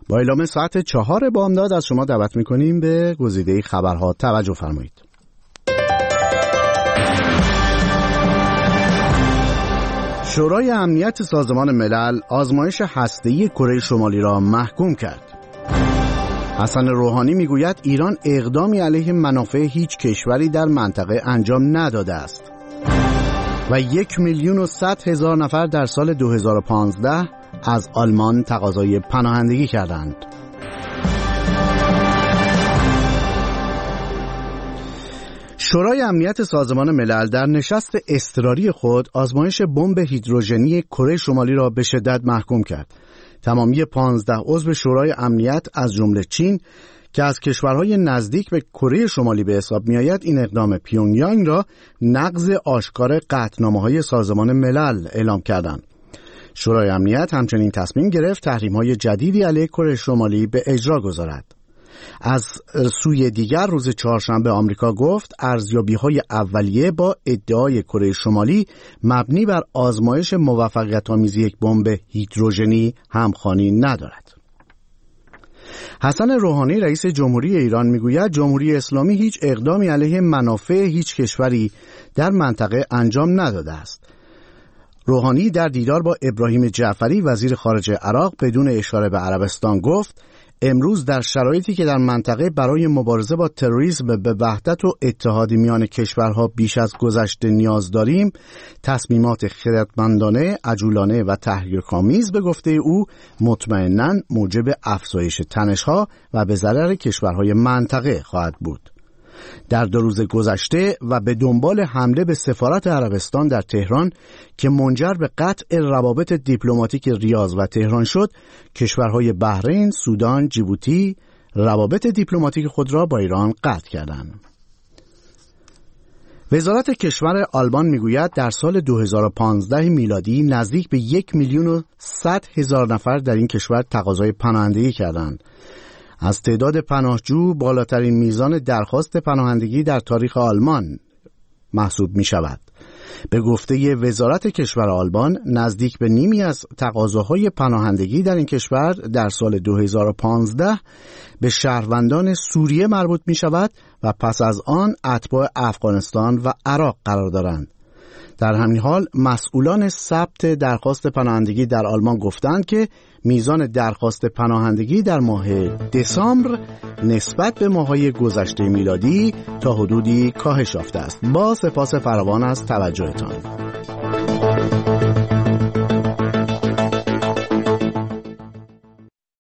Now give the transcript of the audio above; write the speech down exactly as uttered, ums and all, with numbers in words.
با اعلام ساعت چهار بامداد از شما دعوت میکنیم به گزیده خبرها توجه فرمایید. شورای امنیت سازمان ملل آزمایش هسته‌ای کره شمالی را محکوم کرد. حسن روحانی میگوید ایران اقدامی علیه منافع هیچ کشوری در منطقه انجام نداده است. و یک میلیون و صد هزار نفر در سال دو هزار و پانزده از آلمان تقاضای پناهندگی کردند. شورای امنیت سازمان ملل در نشست اضطراری خود آزمایش بمب هیدروژنی کره شمالی را به شدت محکوم کرد. تمامی پانزده عضو شورای امنیت از جمله چین که از کشورهای نزدیک به کره شمالی به حساب می آید این اقدام پیونگیانگ را نقض آشکار قطعنامه‌های سازمان ملل اعلام کردند. شورای امنیت همچنین تصمیم گرفت تحریم‌های جدیدی علیه کره شمالی به اجرا گذارد. از سوی دیگر روز چهارشنبه آمریکا گفت ارزیابی‌های اولیه با ادعای کره شمالی مبنی بر آزمایش موفقیت‌آمیز یک بمب هیدروژنی همخوانی ندارد. حسن روحانی رئیس جمهوری ایران میگوید جمهوری اسلامی هیچ اقدامی علیه منافع هیچ کشوری در منطقه انجام نداده است. روحانی در دیدار با ابراهیم جعفری وزیر خارجه عراق بدون اشاره به عربستان گفت امروز در شرایطی که در منطقه برای مبارزه با تروریسم به وحدت و اتحاد میان کشورها بیش از گذشته نیاز داریم، تصمیمات خردمندانه، عجولانه و تحریک‌آمیز به گفته او مطمئناً موجب افزایش تنش‌ها و به ضرر کشورهای منطقه خواهد بود. در دو روز گذشته و به دنبال حمله به سفارت عربستان در تهران که منجر به قطع روابط دیپلماتیک ریاض و تهران شد، کشورهای بحرین، سودان، جیبوتی روابط دیپلماتیک خود را با ایران قطع کردند. وزارت کشور آلمان میگوید در سال دو هزار و پانزده میلادی نزدیک به یک میلیون و صد هزار نفر در این کشور تقاضای پناهندگی کردند. از تعداد پناهجو بالاترین میزان درخواست پناهندگی در تاریخ آلمان محسوب می شود. به گفته وزارت کشور آلمان نزدیک به نیمی از تقاضاهای پناهندگی در این کشور در سال دو هزار و پانزده به شهروندان سوریه مربوط می شود و پس از آن اتباع افغانستان و عراق قرار دارند. در همین حال مسئولان ثبت درخواست پناهندگی در آلمان گفتند که میزان درخواست پناهندگی در ماه دسامبر نسبت به ماه‌های گذشته میلادی تا حدودی کاهش یافته است. با سپاس فراوان از توجهتان.